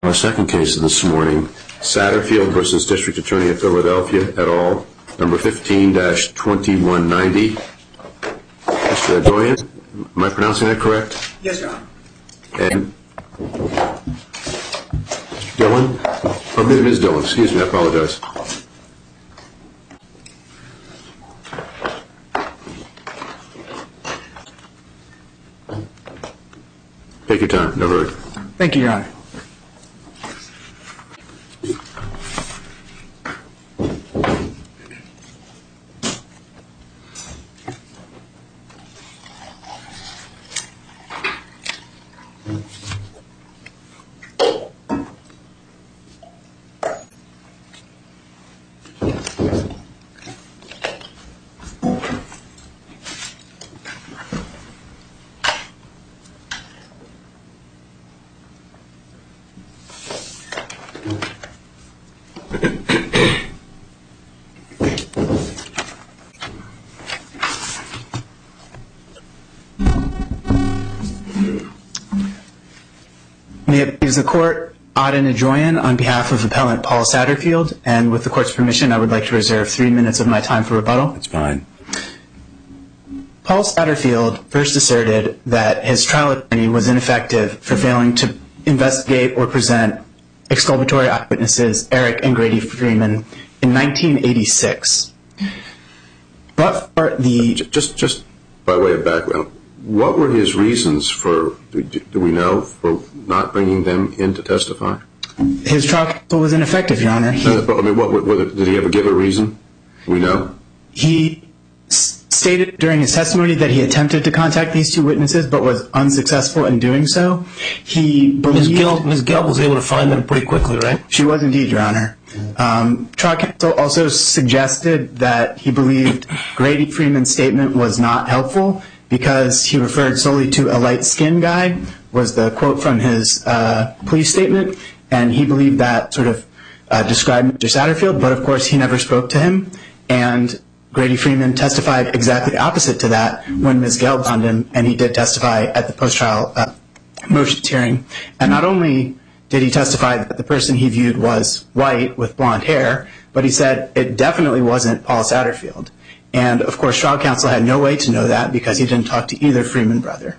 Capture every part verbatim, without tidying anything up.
Our second case of this morning, Satterfield v. District Attorney of Philadelphia et al., number fifteen dash twenty-one ninety. Mister Adoyan, am I pronouncing that correct? Yes, Your Honor. And Mister Dillon? Or Miz Dillon, excuse me, I apologize. Take your time, no hurry. Thank you, Your Honor. May it please the Court, Auden Adoyan on behalf of Appellant Paul Satterfield, and with the Court's permission, I would like to reserve three minutes of my time for rebuttal. That's fine. Paul Satterfield first asserted that his trial attorney was ineffective for failing to investigate or present exculpatory eyewitnesses Eric and Grady Freeman in nineteen eighty-six. But for the... Just, just by way of background, what were his reasons for, do we know, for not bringing them in to testify? His trial counsel was ineffective, Your Honor. He, I mean, what, what, did he ever give a reason? We know? He s- stated during his testimony that he attempted to contact these two witnesses but was unsuccessful in doing so. He believed... Miz Gelb, Miz Gelb was able to find them pretty quickly, right? She was indeed, Your Honor. Um, trial counsel also suggested that he believed Grady Freeman's statement was not helpful because he referred solely to a light-skinned guy, was the quote from his uh, police statement, and he believed that sort of uh, described Mister Satterfield, but of course he never spoke to him, and Grady Freeman testified exactly opposite to that when Miz Gelb found him, and he did testify at the post-trial uh, motions hearing. And not only did he testify that the person he viewed was white with blonde hair, but he said it definitely wasn't Paul Satterfield. And, of course, trial counsel had no way to know that because he didn't talk to either Freeman brother.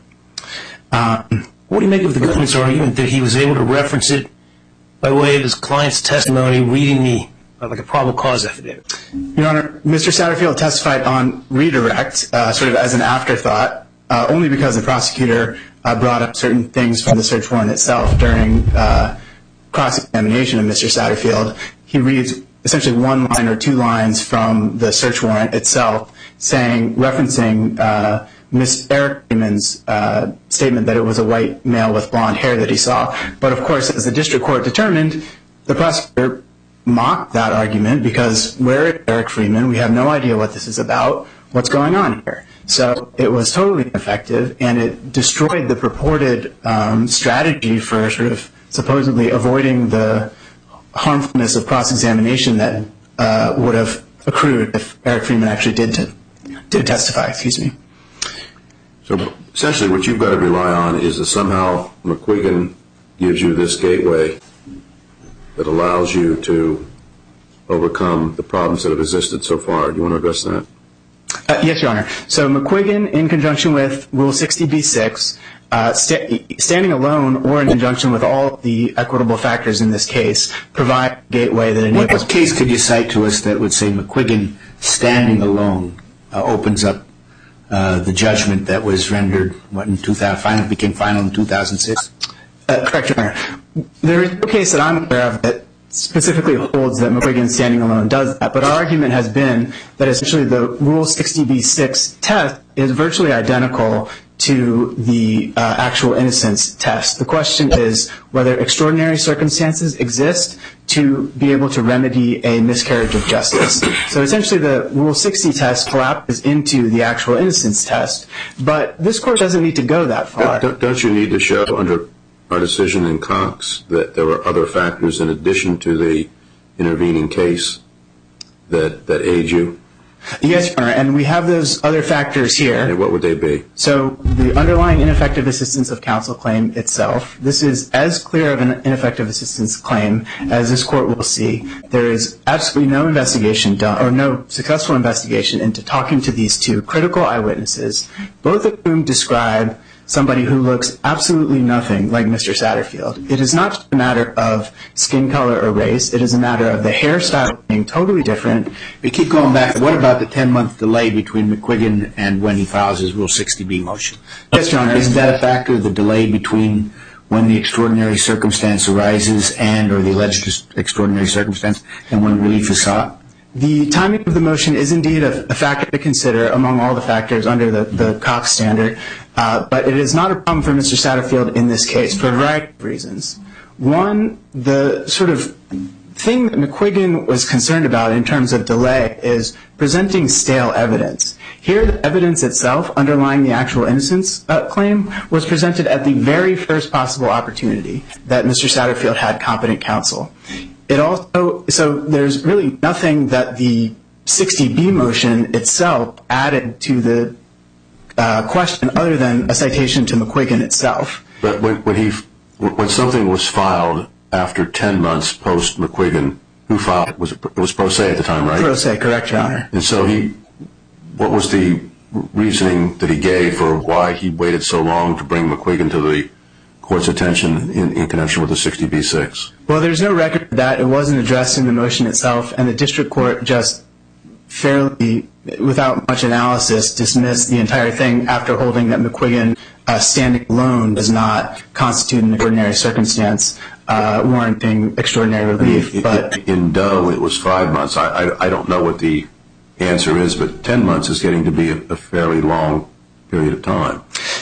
Um, what do you make of the government's argument that he was able to reference it by way of his client's testimony, reading the, uh, like a probable cause affidavit? Your Honor, Mister Satterfield testified on redirect, uh, sort of as an afterthought, uh, only because the prosecutor uh, brought up certain things from the search warrant itself during uh, cross-examination of Mister Satterfield. He reads essentially one line or two lines from the search warrant itself, saying, referencing uh, Miss Eric Freeman's uh, statement that it was a white male with blonde hair that he saw. But of course, as the district court determined, the prosecutor mocked that argument because where is Eric Freeman? We have no idea what this is about. What's going on here? So it was totally ineffective, and it destroyed the purported um, strategy for sort of supposedly avoiding the harmfulness of cross-examination that uh, would have accrued if Eric Freeman actually did to, did testify. Excuse me. So essentially what you've got to rely on is that somehow McQuiggan gives you this gateway that allows you to overcome the problems that have existed so far. Do you want to address that? Uh, yes, Your Honor. So McQuiggan, in conjunction with Rule sixty B six, uh, st- standing alone or in conjunction with all the equitable factors in this case, provide a gateway that enables... What case could you cite to us that would say McQuiggan, standing alone, uh, opens up uh, the judgment that was rendered, what, in two thousand, finally became final in two thousand six? Uh, correct, Your Honor. There is no case that I'm aware of that specifically holds that McQuiggan standing alone does that, but our argument has been that essentially the Rule sixty B six test is virtually identical to the uh, actual innocence test. The question is whether extraordinary circumstances exist to be able to remedy a miscarriage of justice. So essentially the Rule sixty test collapses into the actual innocence test, but this court doesn't need to go that far. Don't, don't you need to show under our decision in Cox that there were other factors in addition to the intervening case that, that aid you? Yes, Your Honor, and we have those other factors here. And what would they be? So the underlying ineffective assistance of counsel claim itself, this is as clear of an ineffective assistance claim as this court will see. There is absolutely no investigation done, or no successful investigation into talking to these two critical eyewitnesses, both of whom describe somebody who looks absolutely nothing like Mister Satterfield. It is not just a matter of skin color or race. It is a matter of the hairstyle being totally different. We keep going back. What about the ten-month delay between McQuiggan and when he files his Rule sixty B motion? Yes, Your Honor. Isn't that a factor, the delay between when the extraordinary circumstance arises and, or the alleged extraordinary circumstance, and when relief is sought? The timing of the motion is indeed a, a factor to consider among all the factors under the, the Cox standard, uh, but it is not a problem for Mister Satterfield in this case for a variety of reasons. One, the sort of thing that McQuiggan was concerned about in terms of delay is presenting stale evidence. Here, the evidence itself underlying the actual innocence uh, claim was presented at the very first possible opportunity that Mister Satterfield had competent counsel. It also, so there's really nothing that the sixty B motion itself added to the uh, question other than a citation to McQuiggan itself. But when, when he, when something was filed after ten months post McQuiggan, who filed it? Was it, it was pro se at the time, right? Pro se, correct, Your Honor. And so he, what was the reasoning that he gave for why he waited so long to bring McQuiggan to the court's attention in, in connection with the sixty B six? Well, there's no record of that. It wasn't addressed in the motion itself, and the district court just fairly, without much analysis, dismissed the entire thing after holding that McQuiggan uh, standing alone does not constitute an extraordinary circumstance uh, warranting extraordinary relief. In, but in Doe, it was five months. I, I, I don't know what the answer is, but ten months is getting to be a, a fairly long period of time.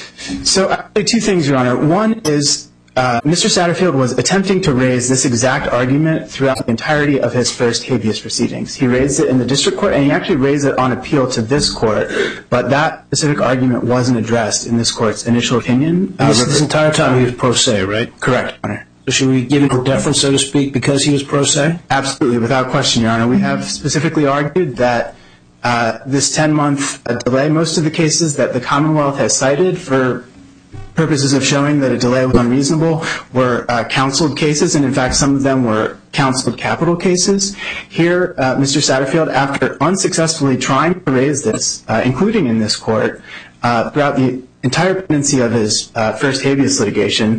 So actually two things, Your Honor. One is uh, Mister Satterfield was attempting to raise this exact argument throughout the entirety of his first habeas proceedings. He raised it in the district court, and he actually raised it on appeal to this court, but that specific argument wasn't addressed in this court's initial opinion. Uh, this, this entire time he was pro se, right? Correct, Your Honor. So should we give him deference, so to speak, because he was pro se? Absolutely, without question, Your Honor. We have specifically argued that Uh, this ten-month uh, delay, most of the cases that the Commonwealth has cited for purposes of showing that a delay was unreasonable were uh, counseled cases, and in fact some of them were counseled capital cases. Here, uh, Mister Satterfield, after unsuccessfully trying to raise this, uh, including in this court, uh, throughout the entire pendency of his uh, first habeas litigation,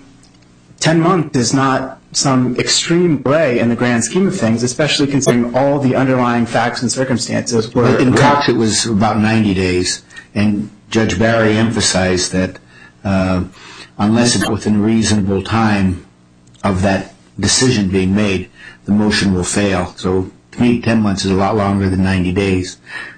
ten months is not some extreme delay in the grand scheme of things, especially considering all the underlying facts and circumstances were. In Cox, it was about ninety days, and Judge Barry emphasized that uh, unless it's within reasonable time of that decision being made, the motion will fail. So to me, ten months is a lot longer than ninety days.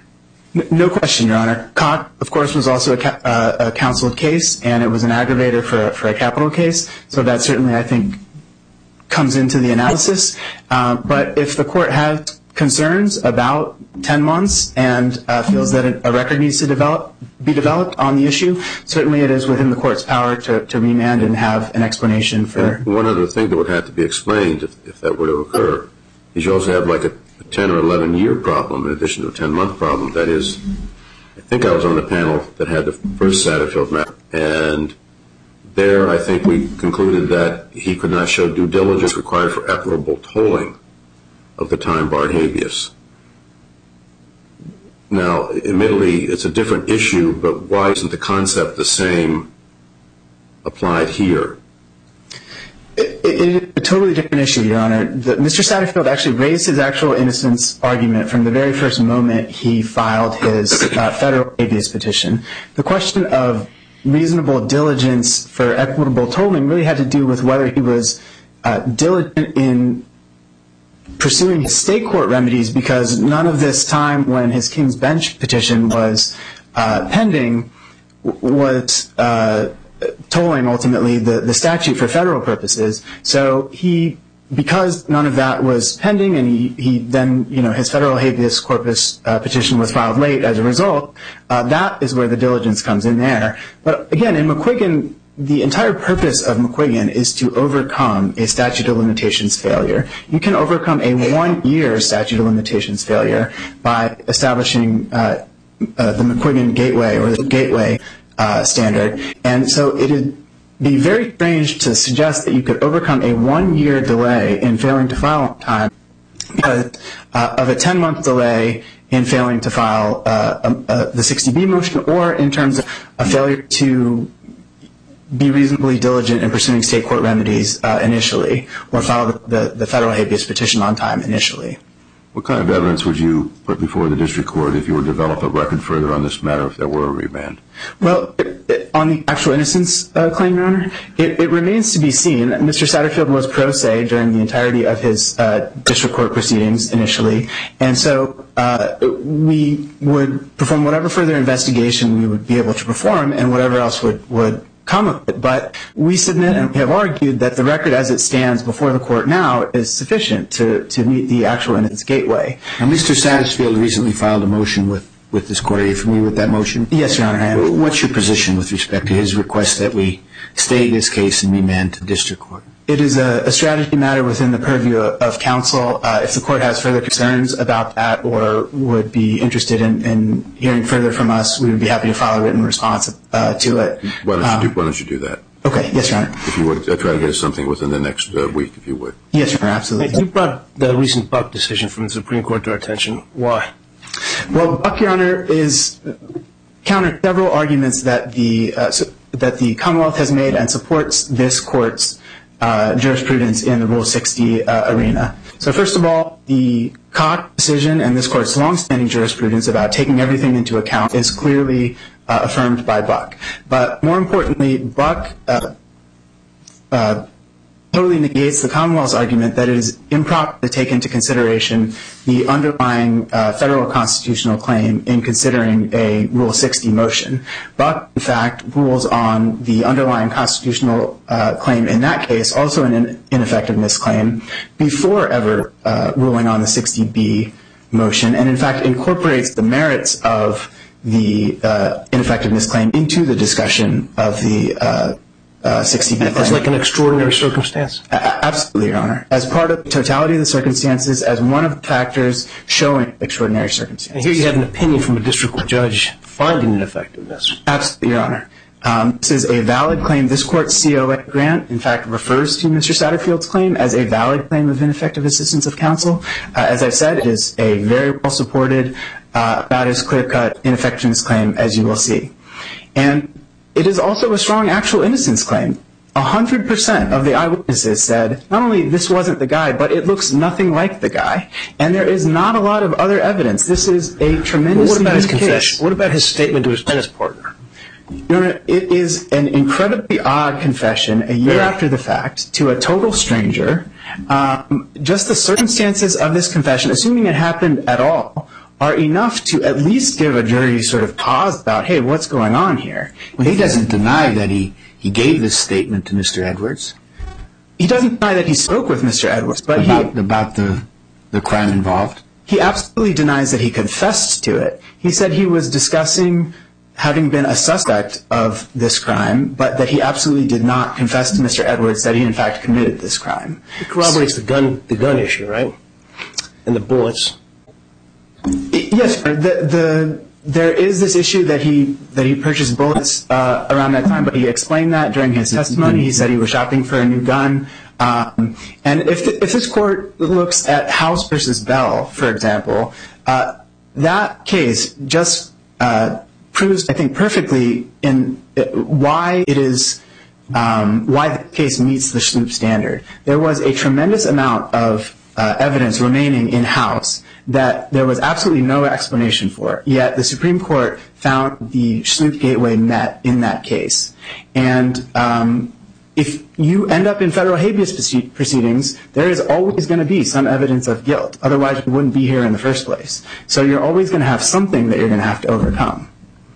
No question, Your Honor. Cox, of course, was also a, ca- uh, a counseled case, and it was an aggravator for, for a capital case, so that certainly, I think, comes into the analysis. Uh, but if the court has concerns about ten months and uh, feels that a record needs to develop, be developed on the issue, certainly it is within the court's power to, to remand and have an explanation for. And one other thing that would have to be explained if, if that were to occur is you also have like a, a ten or eleven year problem in addition to a ten month problem. That is, I think I was on the panel that had the first Satterfield matter, and there, I think we concluded that he could not show due diligence required for equitable tolling of the time-barred habeas. Now, admittedly, it's a different issue, but why isn't the concept the same applied here? It, it is a totally different issue, Your Honor. The, Mister Satterfield actually raised his actual innocence argument from the very first moment he filed his uh, federal habeas petition. The question of reasonable diligence for equitable tolling really had to do with whether he was uh, diligent in pursuing his state court remedies, because none of this time when his King's Bench petition was uh, pending was uh, tolling ultimately the, the statute for federal purposes. So he, because none of that was pending, and he, he then, you know, his federal habeas corpus uh, petition was filed late as a result, uh, that is where the diligence comes in there. But again, in McQuiggan, the entire purpose of McQuiggan is to overcome a statute of limitations failure. You can overcome a one-year statute of limitations failure by establishing uh, uh, the McQuiggan gateway or the gateway uh, standard. And so it would be very strange to suggest that you could overcome a one-year delay in failing to file on time because uh, of a ten-month delay in failing to file uh, um, uh, the sixty B motion, or in terms of a failure to be reasonably diligent in pursuing state court remedies uh, initially, or file the, the, the federal habeas petition on time initially. What kind of evidence would you put before the district court if you were to develop a record further on this matter if there were a remand? Well, it, it, on the actual innocence uh, claim, Your Honor, it, it remains to be seen. Mister Satterfield was pro se during the entirety of his uh, district court proceedings initially, and so uh, we would perform whatever further investigation we would be able to perform and whatever else would, would come of it. But we submit and we have argued that the record as it stands before the court now is sufficient to, to meet the actual innocence gateway. Now, Mister Satterfield recently filed a motion with, with this court. Are you familiar with that motion? Yes, Your Honor, I am. What's your position with respect to his request that we stay this case and remand to district court? It is a, a strategy matter within the purview of counsel. Uh, if the court has further concerns about that or would be interested in, in hearing further from us, we would be happy to file a written response uh, to it. Why don't, um, you do, why don't you do that? Okay. Yes, Your Honor. If you would, I'll try to get us something within the next uh, week, if you would. Yes, Your Honor, absolutely. You brought the recent Buck decision from the Supreme Court to our attention. Why? Well, Buck, Your Honor, is countered several arguments that the uh, so, that the Commonwealth has made and supports this court's uh, jurisprudence in the Rule sixty uh, arena. So first of all, the Cox decision and this court's longstanding jurisprudence about taking everything into account is clearly uh, affirmed by Buck. But more importantly, Buck uh, uh, totally negates the Commonwealth's argument that it is improper to take into consideration the underlying uh, federal constitutional claim in considering a Rule sixty motion. Buck, in fact, rules on the underlying constitutional uh, claim in that case, also an in- ineffectiveness claim, before ever uh, ruling on the sixty B motion, and in fact incorporates the merits of the uh, ineffectiveness claim into the discussion of the uh, Uh, sixty B It's like an extraordinary circumstance? A- absolutely, Your Honor. As part of the totality of the circumstances, as one of the factors showing extraordinary circumstances. And here you have an opinion from a district court judge finding ineffectiveness. Absolutely, Your Honor. Um, this is a valid claim. This court's C O A grant, in fact, refers to Mister Satterfield's claim as a valid claim of ineffective assistance of counsel. Uh, as I've said, it is a very well-supported, uh, about as clear-cut ineffectiveness claim as you will see. And it is also a strong actual innocence claim. A hundred percent of the eyewitnesses said, not only this wasn't the guy, but it looks nothing like the guy. And there is not a lot of other evidence. This is a tremendous What about his case. confession? What about his statement to his tennis partner? Your Honor, it is an incredibly odd confession a year Very. after the fact to a total stranger. Um, just the circumstances of this confession, assuming it happened at all, are enough to at least give a jury sort of pause about, hey, what's going on here? Well, he doesn't deny that he, he gave this statement to Mister Edwards. He doesn't deny that he spoke with Mister Edwards, but about, he, about the, the crime involved. he absolutely denies that he confessed to it. He said he was discussing having been a suspect of this crime, but that he absolutely did not confess to Mister Edwards that he in fact committed this crime. It corroborates the gun, the gun issue, right? And the bullets. Yes, the, the, there is this issue that he that he purchased bullets uh, around that time, but he explained that during his testimony. He said he was shopping for a new gun. Um, and if the, if this court looks at House versus Bell, for example, uh, that case just uh, proves, I think, perfectly in uh, why it is um, why the case meets the Schlup standard. There was a tremendous amount of uh, evidence remaining in House that there was absolutely no explanation for. Yet the Supreme Court found the Schlup gateway met in that case. And um, if you end up in federal habeas proceedings, there is always going to be some evidence of guilt. Otherwise, you wouldn't be here in the first place. So you're always going to have something that you're going to have to overcome.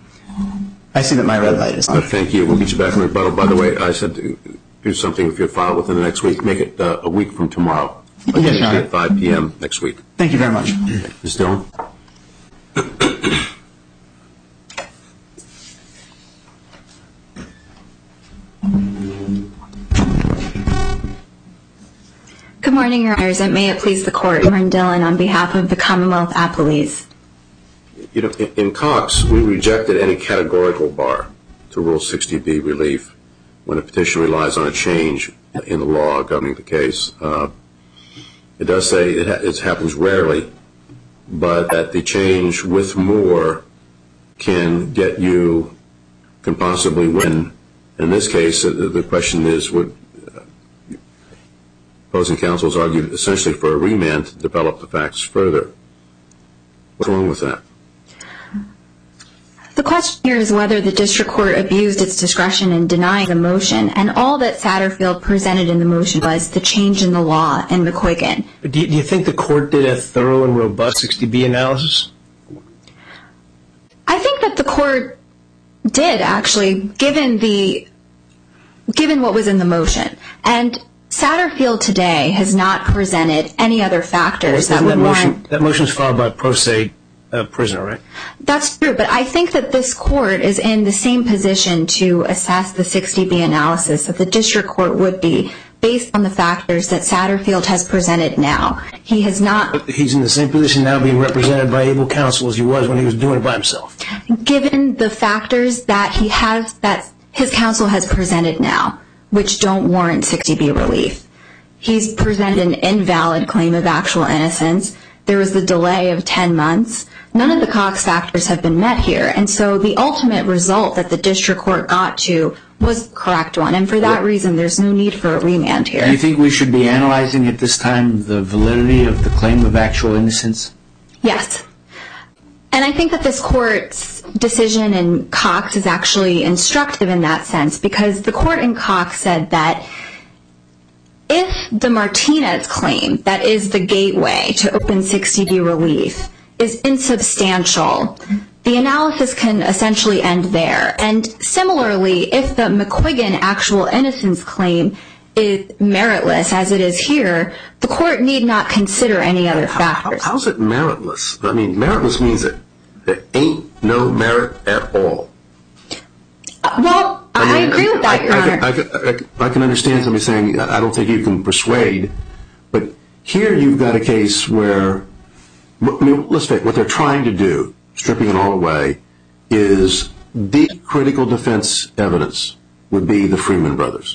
I see that my red light is on. Uh, thank you. We'll get you back in rebuttal. By the way, I said to do something with your file within the next week. Make it uh, a week from tomorrow. Yes, Your Honor. At five p.m. next week. Thank you very much. Miz Dillon? Good morning, Your Honors, and may it please the Court. Lauren Dillon on behalf of the Commonwealth Appellees. You know, in, in Cox, we rejected any categorical bar to Rule sixty B relief when a petition relies on a change in the law governing the case. Uh, it does say it, ha- it happens rarely, but that the change with more can get you, can possibly win. In this case, uh, the question is, would uh, opposing counsels argued essentially for a remand to develop the facts further. What's wrong with that? The question here is whether the district court abused its discretion in denying the motion, and all that Satterfield presented in the motion was the change in the law in McQuiggan. Do you, do you think the court did a thorough and robust sixty B analysis? I think that the court did, actually, given the given what was in the motion. And Satterfield today has not presented any other factors well, that would that motion, warrant... That motion is filed by a pro se uh, prisoner, right? That's true, but I think that this court is in the same position to assess the sixty B analysis that the district court would be based on the factors that Satterfield has presented now. He has not... But he's in the same position now being represented by able counsel as he was when he was doing it by himself. Given the factors that he has, that his counsel has presented now, which don't warrant sixty B relief. He's presented an invalid claim of actual innocence. There was the delay of ten months. None of the Cox factors have been met here, and so the ultimate result that the district court got to was the correct one, and for that reason there's no need for a remand here. Do you think we should be analyzing at this time the validity of the claim of actual innocence? Yes. And I think that this court's decision in Cox is actually instructive in that sense, because the court in Cox said that if the Martinez claim, that is the gateway to open sixty B relief, is insubstantial, the analysis can essentially end there. And similarly, if the McQuiggan actual innocence claim is meritless, as it is here, the court need not consider any other factors. How, how's it meritless? I mean, meritless means that there ain't no merit at all. Uh, well, I, I mean, agree with that, I, Your I, Honor. I, can, I, I can understand somebody saying, I don't think you can persuade, but here you've got a case where, I mean, let's face it, what they're trying to do, stripping it all away, is the critical defense evidence would be the Freeman brothers.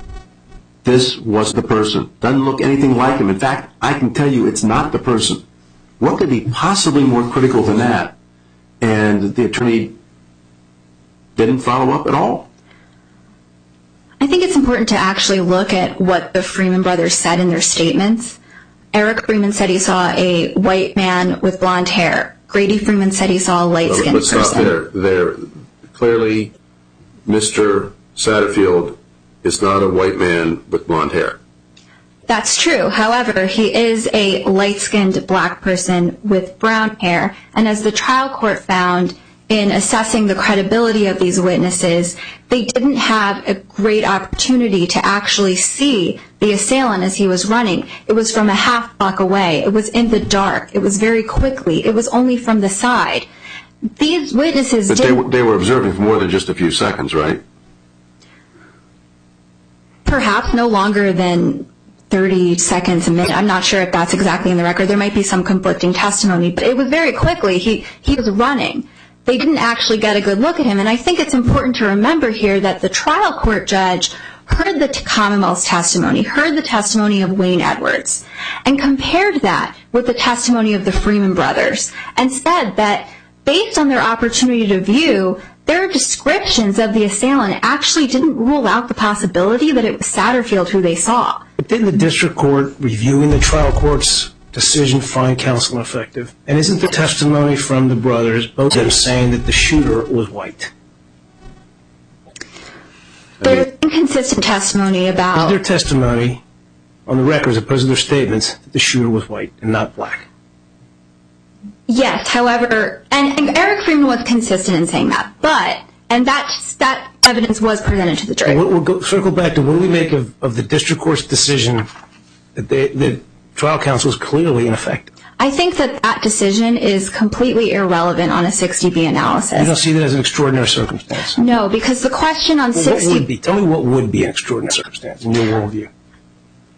This was the person. Doesn't look anything like him. In fact, I can tell you it's not the person. What could be possibly more critical than that? And the attorney didn't follow up at all. I think it's important to actually look at what the Freeman brothers said in their statements. Eric Freeman said he saw a white man with blonde hair. Grady Freeman said he saw a light-skinned Let's person. stop there. there. Clearly, Mister Satterfield is not a white man with blonde hair. That's true. However, he is a light-skinned black person with brown hair. And as the trial court found in assessing the credibility of these witnesses, they didn't have a great opportunity to actually see the assailant as he was running. It was from a half block away. It was in the dark. It was very quickly. It was only from the side. These witnesses But did... they, were- they were observing for more than just a few seconds, right? Perhaps no longer than thirty seconds a minute. I'm not sure if that's exactly in the record. There might be some conflicting testimony, but it was very quickly. He, he was running. They didn't actually get a good look at him, and I think it's important to remember here that the trial court judge heard the Commonwealth's testimony, heard the testimony of Wayne Edwards, and compared that with the testimony of the Freeman brothers, and said that based on their opportunity to view, their descriptions of the assailant actually didn't rule out the possibility that it was Satterfield who they saw. But didn't the district court, reviewing the trial court's decision, find counsel ineffective? And isn't the testimony from the brothers, both of them, saying that the shooter was white? There's inconsistent testimony about... Is there testimony on the record, as opposed to their statements, that the shooter was white and not black? Yes, however, and, and Eric Freeman was consistent in saying that, but, and that, that evidence was presented to the jury. We'll, we'll go, circle back to what do we make of, of the district court's decision that, they, that trial counsel is clearly ineffective? I think that that decision is completely irrelevant on a sixty B analysis. You don't see that as an extraordinary circumstance? No, because the question on well, sixty... What would be? Tell me what would be an extraordinary circumstance in your worldview.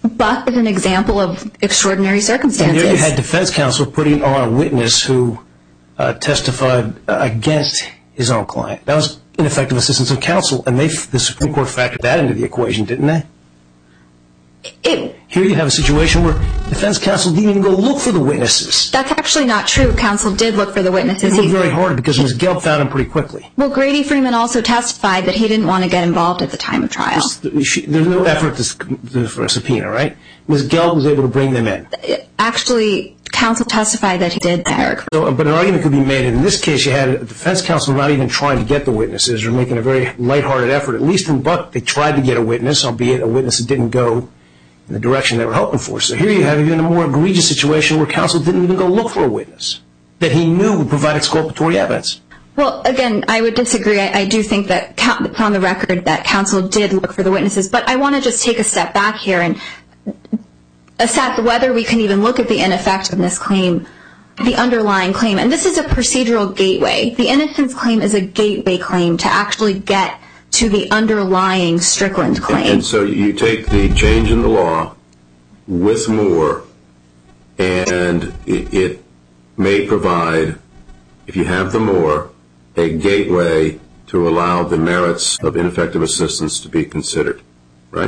Buck is an example of extraordinary circumstances. And there you had defense counsel putting on a witness who uh, testified uh, against his own client. That was ineffective assistance of counsel, and they, the Supreme Court factored that into the equation, didn't they? It, Here you have a situation where defense counsel didn't even go look for the witnesses. That's actually not true. Counsel did look for the witnesses. He looked He, very hard because Miz Gelb found him pretty quickly. well, Grady Freeman also testified that he didn't want to get involved at the time of trial. She, there's no effort to, for a subpoena, right? Miz Gelb was able to bring them in. Actually, counsel testified that he did that. So, but an argument could be made. In this case, you had a defense counsel not even trying to get the witnesses or making a very lighthearted effort. At least in Buck, they tried to get a witness, albeit a witness that didn't go in the direction they were hoping for. So here you have even a more egregious situation where counsel didn't even go look for a witness that he knew would provide exculpatory evidence. Well, again, I would disagree. I, I do think that it's on the record that counsel did look for the witnesses. But I want to just take a step back here and assess whether we can even look at the ineffectiveness claim, the underlying claim. And this is a procedural gateway. The innocence claim is a gateway claim to actually get to the underlying Strickland claim. And so you take the change in the law with Moore, and it, it may provide, if you have the Moore, a gateway to allow the merits of ineffective assistance to be considered, right?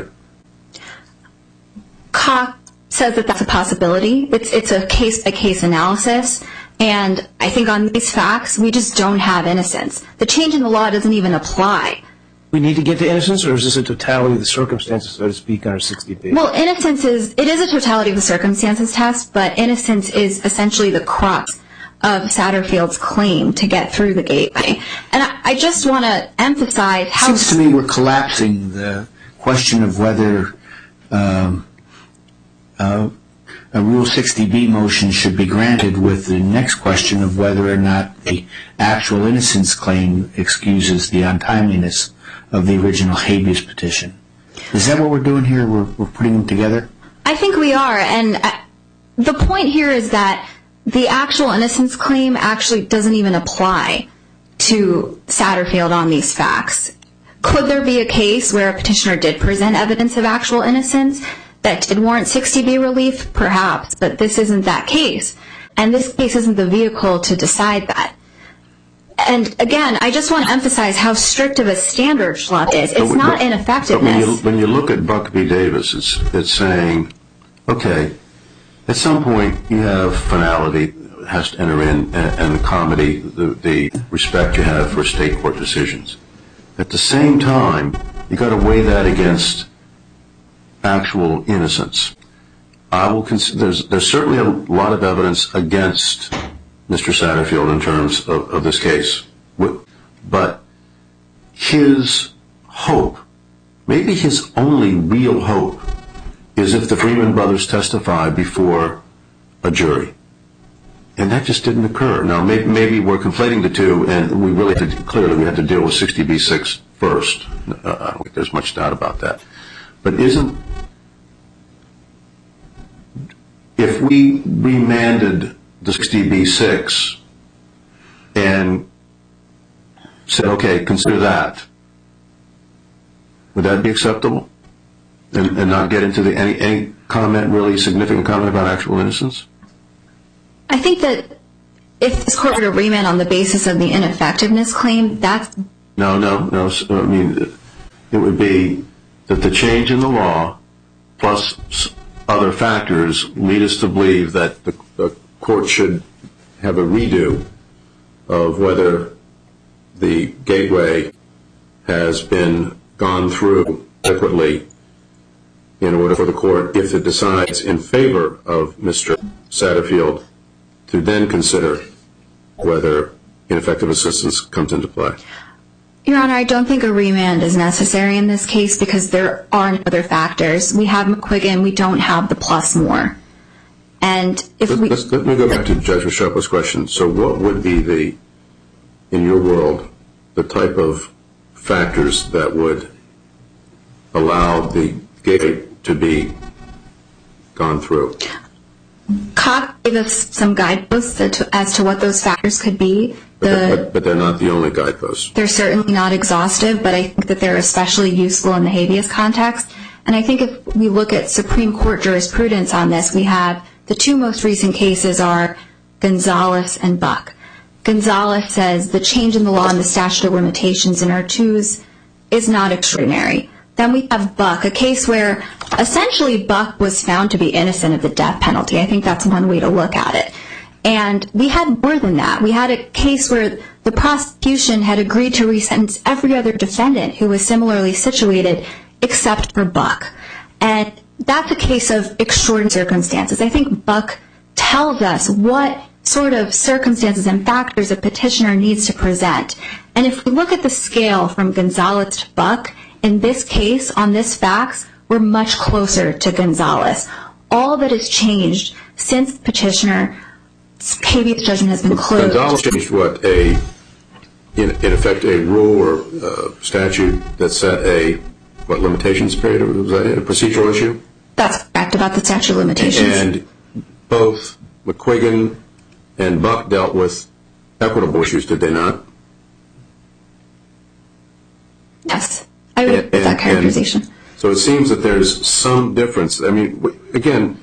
Cox says that that's a possibility. It's, it's a case-by-case analysis. And I think on these facts, we just don't have innocence. The change in the law doesn't even apply. We need to get to innocence, or is this a totality of the circumstances, so to speak, under sixty B? Well, innocence is, it is a totality of the circumstances test, but innocence is essentially the crux of Satterfield's claim to get through the gateway. And I, I just want to emphasize how... It seems to me we're collapsing the question of whether um, uh, a Rule sixty B motion should be granted with the next question of whether or not the actual innocence claim excuses the untimeliness of the original habeas petition. Is that what we're doing here? We're, we're putting them together? I think we are. And the point here is that the actual innocence claim actually doesn't even apply to Satterfield on these facts. Could there be a case where a petitioner did present evidence of actual innocence that did warrant sixty B relief? Perhaps, but this isn't that case. And this case isn't the vehicle to decide that. And again, I just want to emphasize how strict of a standard Schlupp is. It's but, not but, ineffectiveness. But when you, when you look at Buck v. Davis, it's, it's saying, okay, at some point you have finality has to enter in and, and the comedy, the, the respect you have for state court decisions. At the same time, you've got to weigh that against actual innocence. I will consider, there's, there's certainly a lot of evidence against Mister Satterfield in terms of, of this case. But his hope, maybe his only real hope, is if the Freeman brothers testify before a jury. And that just didn't occur. Now, maybe, maybe we're conflating the two, and we really had to, clearly we had to deal with sixty B six first. Uh, I don't think there's much doubt about that. But isn't, if we remanded the sixty B six and said, okay, consider that, would that be acceptable? And, and not get into the, any, any comment, really significant comment about actual innocence? I think that if this court were to remand on the basis of the ineffectiveness claim, that's... No, no, no. I mean, it would be that the change in the law plus other factors lead us to believe that the, the court should have a redo of whether the gateway has been gone through adequately in order for the court, if it decides in favor of Mister Satterfield, to then consider whether ineffective assistance comes into play. Your Honor, I don't think a remand is necessary in this case because there are other factors. We have McQuiggan. We don't have the plus more. And if let, we... Let's, let me go back to Judge Restrepo's question. So what would be the, in your world, the type of factors that would allow the gateway to be gone through? Cox gave us some guideposts as to what those factors could be. But, The, they're, but, but they're not the only guideposts. they're certainly not exhaustive, but I think that they're especially useful in the habeas context. And I think if we look at Supreme Court jurisprudence on this, we have the two most recent cases are Gonzalez and Buck. Gonzalez says the change in the law and the statute of limitations in our twos is not extraordinary. Then we have Buck, a case where essentially Buck was found to be innocent of the death penalty. I think that's one way to look at it. And we had more than that. We had a case where the prosecution had agreed to resentence every other defendant who was similarly situated except for Buck. And that's a case of extraordinary circumstances. I think Buck tells us what sort of circumstances and factors a petitioner needs to present. And if we look at the scale from Gonzalez to Buck, in this case, on this facts, we're much closer to Gonzalez. All that has changed since the petitioner's habeas judgment has been closed. Gonzalez changed what, a, in, in effect, a rule or uh, statute that set a, what, limitations period? Was that a procedural issue? That's correct, about the statute of limitations. And both McQuiggan and Buck dealt with equitable issues, did they not? Yes, I would agree with that characterization. And so it seems that there's some difference. I mean, again,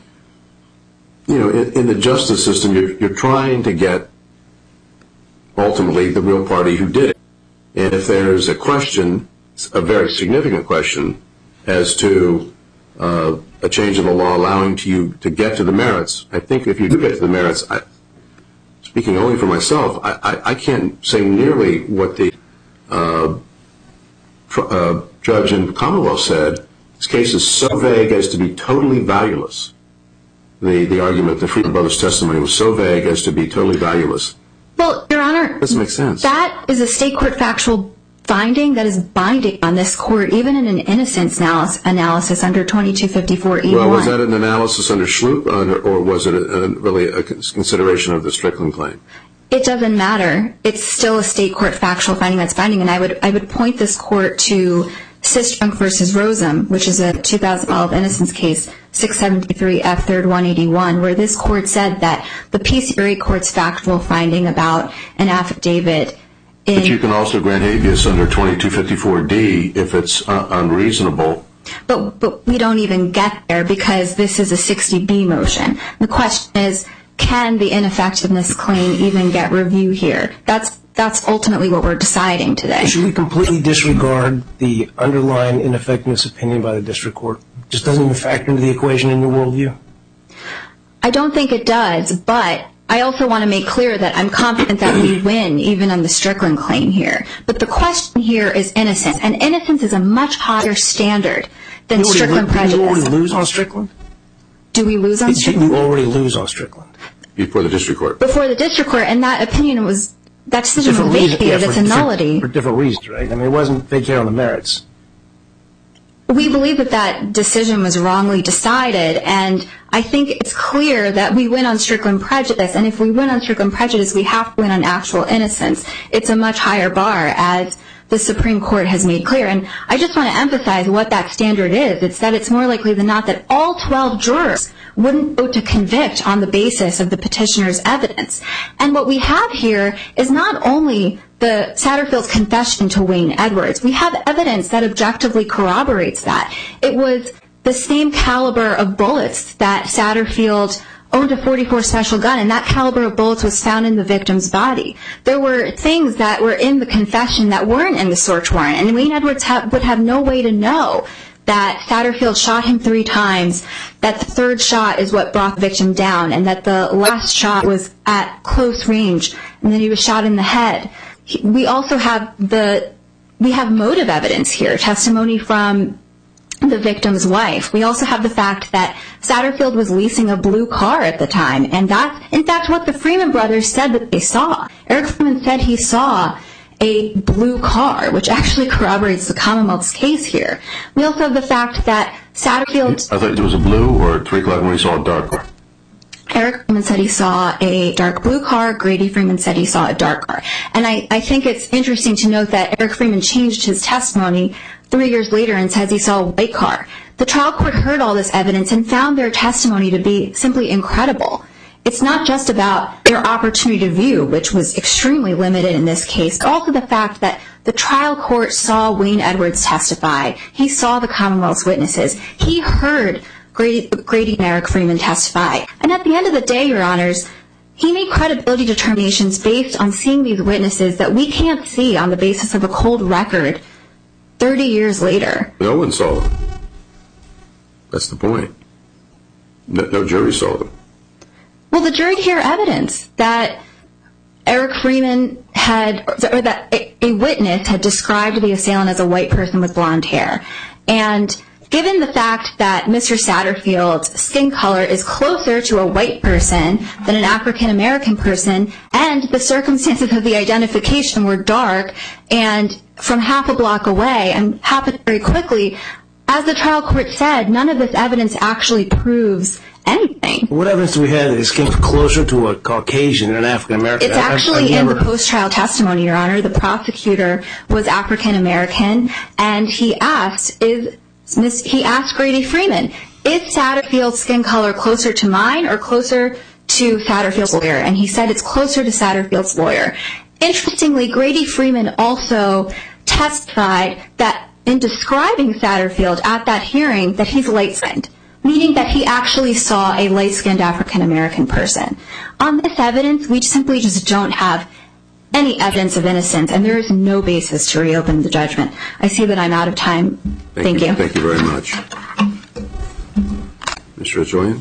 you know, in, in the justice system, you're, you're trying to get ultimately the real party who did it. And if there's a question, a very significant question, as to uh, a change in the law allowing to you to get to the merits, I think if you do get to the merits, I, speaking only for myself, I, I, I can't say nearly what the uh, tr- uh, judge in Commonwealth said. This case is so vague as to be totally valueless. The, the argument, the Freedom Brothers' testimony was so vague as to be totally valueless. Well, Your Honor, doesn't make sense. That is a state court factual finding that is binding on this court, even in an innocence analysis under twenty-two fifty-four E one. Well, was that an analysis under Schlup, under, or was it a, a, really a consideration of the Strickland claim? It doesn't matter. It's still a state court factual finding that's binding, and I would I would point this court to Sistrunk versus Rosem, which is a two thousand twelve innocence case, six seventy-three F third one eighty-one, where this court said that the P C R A court's factual finding about an affidavit in... But you can also grant habeas under twenty-two fifty-four D if it's uh, unreasonable. But, but we don't even get there because this is a sixty B motion. The question is, can the ineffectiveness claim even get review here? That's That's ultimately what we're deciding today. Should we completely disregard the underlying ineffectiveness opinion by the district court? Just doesn't even factor into the equation in your worldview? I don't think it does, but I also want to make clear that I'm confident that we win even on the Strickland claim here. But the question here is innocence, and innocence is a much higher standard than you Strickland lo- prejudice. Did you already lose on Strickland? Do we lose on Strickland? Did you already lose on Strickland? Before the district court. Before the district court, and that opinion was... That decision was vacated. It's a nullity. For different reasons, right? I mean, it wasn't vacated on the merits. We believe that that decision was wrongly decided, and I think it's clear that we win on Strickland prejudice, and if we win on Strickland prejudice, we have to win on actual innocence. It's a much higher bar, as the Supreme Court has made clear. And I just want to emphasize what that standard is. It's that it's more likely than not that all twelve jurors wouldn't vote to convict on the basis of the petitioner's evidence. And what we have here is not only the Satterfield's confession to Wayne Edwards. We have evidence that objectively corroborates that. It was the same caliber of bullets that Satterfield owned, a forty-four special gun, and that caliber of bullets was found in the victim's body. There were things that were in the confession that weren't in the search warrant, and Wayne Edwards ha- would have no way to know that Satterfield shot him three times, that the third shot is what brought the victim down, and that the last shot was at close range, and then he was shot in the head. He, we also have the, we have motive evidence here, testimony from the victim's wife. We also have the fact that Satterfield was leasing a blue car at the time, and that's, in fact, what the Freeman brothers said that they saw. Eric Freeman said he saw a blue car, which actually corroborates the Commonwealth's case here. We also have the fact that Satterfield... I thought it was a blue or three o'clock when he saw a dark car. Eric Freeman said he saw a dark blue car. Grady Freeman said he saw a dark car. And I, I think it's interesting to note that Eric Freeman changed his testimony three years later and says he saw a white car. The trial court heard all this evidence and found their testimony to be simply incredible. it's not just about their opportunity to view, which was extremely limited in this case, but also the fact that the trial court saw Wayne Edwards testify. He saw the Commonwealth's witnesses. He heard Grady, Grady and Eric Freeman testify. And at the end of the day, Your Honors, he made credibility determinations based on seeing these witnesses that we can't see on the basis of a cold record thirty years later. No one saw them. That's the point. No, no jury saw them. Well, the jury heard evidence that Eric Freeman had, or that a, a witness had described the assailant as a white person with blonde hair. And given the fact that Mister Satterfield's skin color is closer to a white person than an African-American person, and the circumstances of the identification were dark and from half a block away and happened very quickly, as the trial court said, none of this evidence actually proves anything. What evidence do we have that his skin is closer to a Caucasian than an African-American? It's actually I've, I've in never... the post-trial testimony, Your Honor. The prosecutor was African-American, and he asked, is he asked Grady Freeman, is Satterfield's skin color closer to mine or closer to Satterfield's lawyer? And he said it's closer to Satterfield's lawyer. Interestingly, Grady Freeman also testified that in describing Satterfield at that hearing that he's light-skinned, meaning that he actually saw a light-skinned African-American person. On this evidence, we simply just don't have any evidence of innocence, and there is no basis to reopen the judgment. I see that I'm out of time. Thank, Thank you. you. Thank you very much. Mister Ajoyan?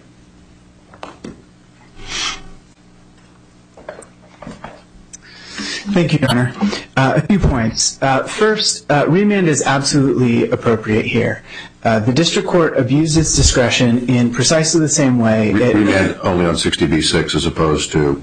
Thank you, Your Honor. Uh, a few points. Uh, first, uh, remand is absolutely appropriate here. Uh, the district court abused its discretion in precisely the same way. It, remand only on sixty v six as opposed to?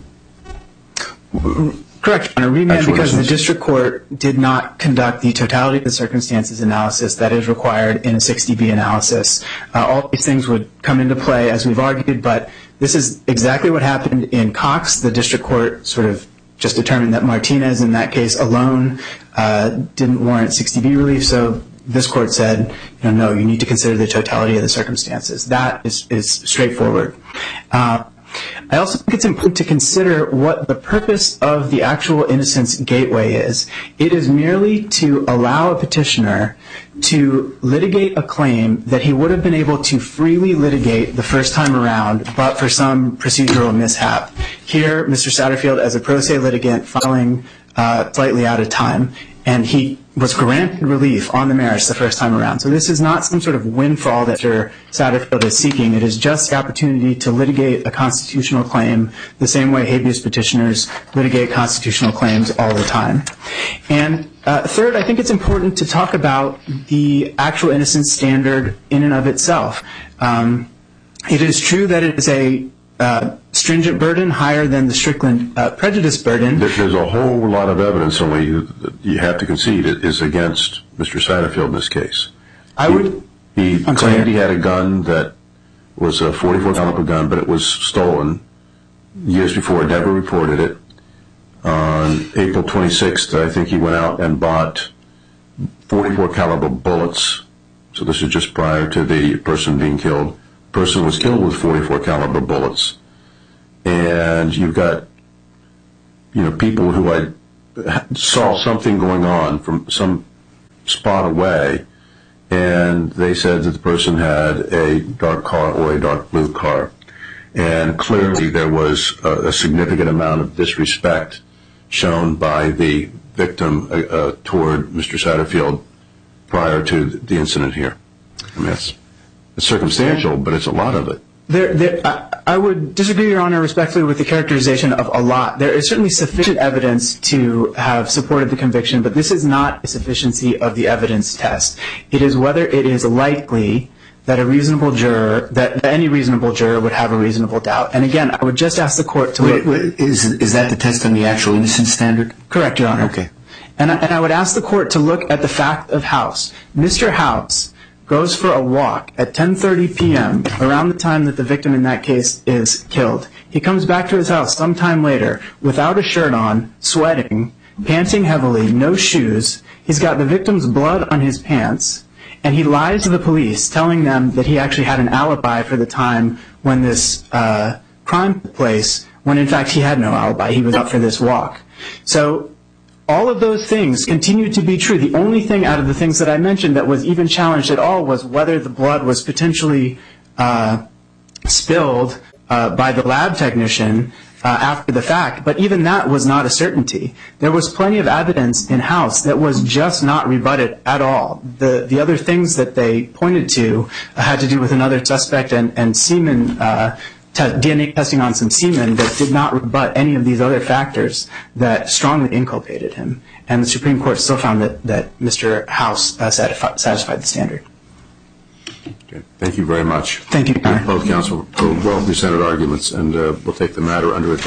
Correct, Your Honor. Remand because the district court did not conduct the totality of the circumstances analysis that is required in a sixty b analysis. Uh, all these things would come into play, as we've argued, but this is exactly what happened in Cox. The district court sort of just determined that Martinez, in that case alone, uh, didn't warrant sixty b relief, so this court said, you know, no, you need to consider the totality of the circumstances. That is, is straightforward. Uh, I also think it's important to consider what the purpose of the actual innocence gateway is. It is merely to allow a petitioner to litigate a claim that he would have been able to freely litigate the first time around, but for some procedural mishap. Here, Mister Satterfield, as a pro se litigant, filing uh, slightly out of time, and he was granted relief on the merits the first time around. So this is not some sort of windfall that Mister Satterfield is seeking. It is just the opportunity to litigate a constitutional claim the same way habeas petitioners litigate constitutional claims all the time. And uh, third, I think it's important to talk about the actual innocence standard in and of itself. Um, it is true that it is a Uh, stringent burden, higher than the Strickland uh, prejudice burden. There's a whole lot of evidence, only you, you have to concede it is against Mister Satterfield in this case. I he, would. He I'm claimed sorry. he had a gun that was a forty-four caliber gun, but it was stolen years before. Never reported it. On April twenty-sixth, I think he went out and bought forty-four caliber bullets. So this is just prior to the person being killed. Person was killed with forty-four caliber bullets, and you've got, you know, people who I saw something going on from some spot away, and they said that the person had a dark car or a dark blue car, and clearly there was a, a significant amount of disrespect shown by the victim uh, uh, toward Mister Satterfield prior to the incident here. I mean, that's It's circumstantial, but it's a lot of it. There, there, I, I would disagree, Your Honor, respectfully with the characterization of a lot. There is certainly sufficient evidence to have supported the conviction, but this is not a sufficiency of the evidence test. It is whether it is likely that a reasonable juror, that any reasonable juror would have a reasonable doubt. And again, I would just ask the court to wait, look. Wait, is, is that the test on the actual innocence standard? Correct, Your Honor. Okay. And I, and I would ask the court to look at the fact of House. Mister House goes for a walk at ten thirty p.m. around the time that the victim in that case is killed. He comes back to his house sometime later without a shirt on, sweating, panting heavily, no shoes. He's got the victim's blood on his pants, and he lies to the police, telling them that he actually had an alibi for the time when this uh, crime took place when, in fact, he had no alibi. He was up for this walk. So all of those things continued to be true. The only thing out of the things that I mentioned that was even challenged at all was whether the blood was potentially uh, spilled uh, by the lab technician uh, after the fact. But even that was not a certainty. There was plenty of evidence in-house that was just not rebutted at all. The the other things that they pointed to uh, had to do with another suspect and, and semen uh, te- D N A testing on some semen that did not rebut any of these other factors that strongly inculpated him. And the Supreme Court still found that, that Mister House uh, satisfied, satisfied the standard. Okay. Thank you very much. Thank you, Your Honor. Both counsel for well-presented arguments, and uh, we'll take the matter under advisement.